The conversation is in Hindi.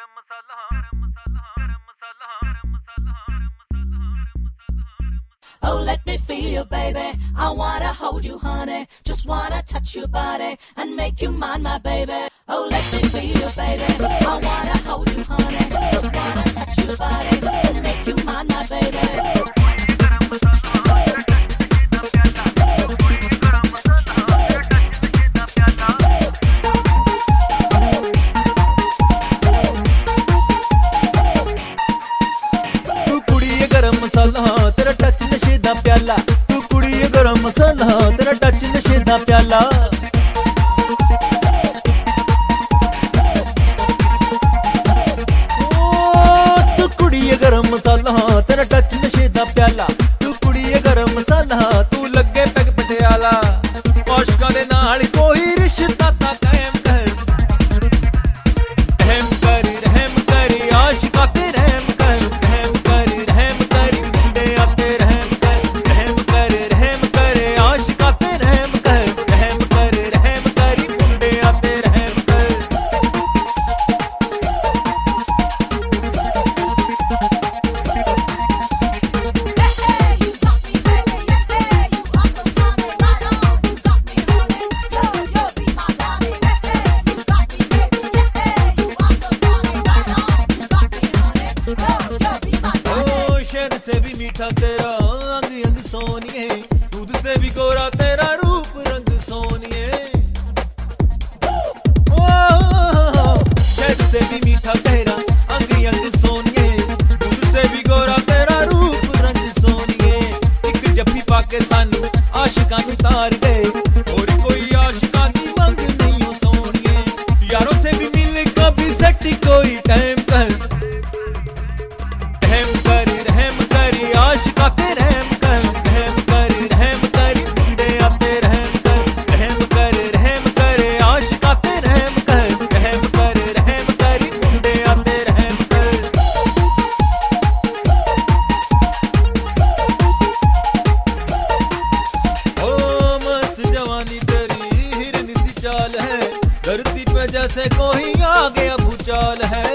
Oh, let me feel you, baby. I wanna hold you, honey. Just wanna touch your body and make you mine, my baby. Oh, let me feel you, baby. I wanna hold you, honey. Just wanna touch your body and make you mine, my baby. तेरा टच नशे दा प्याला तू कुड़ी गरम मसाला तेरा टच नशे दा प्याला तू कुड़ी गरम मसाला तेरा टच नशे दा प्याला तू कुड़ी गरम मसाला तू लगे पैग पटियाला आशिकां दे नाल कोई रिश्ता ता कायम कर रहम कर आशिकां ते रहम कर से भी मीठा तेरा अंग अंग सोनिए दूध से भी गोरा तेरा रूप रंग सोनिए शहद से भी मीठा तेरा अंग अंग सोनिए दूध से भी गोरा तेरा रूप रंग सोनिए एक जफ्फी पाके सानू आशिकां नू तार दे और कोई आशिकां दी मंग नहीं हो सोनिए यारों से भी मिल कभी सटी कोई टाइम कर आशिकां ते रहम कर मुंडे आते रहम कर आशिकां ते रहम कर मुंडे आते रहम कर ओ मस्त जवानी तेरी हिरन सी चाल है धरती पे जैसे कोई आ गया भूचाल है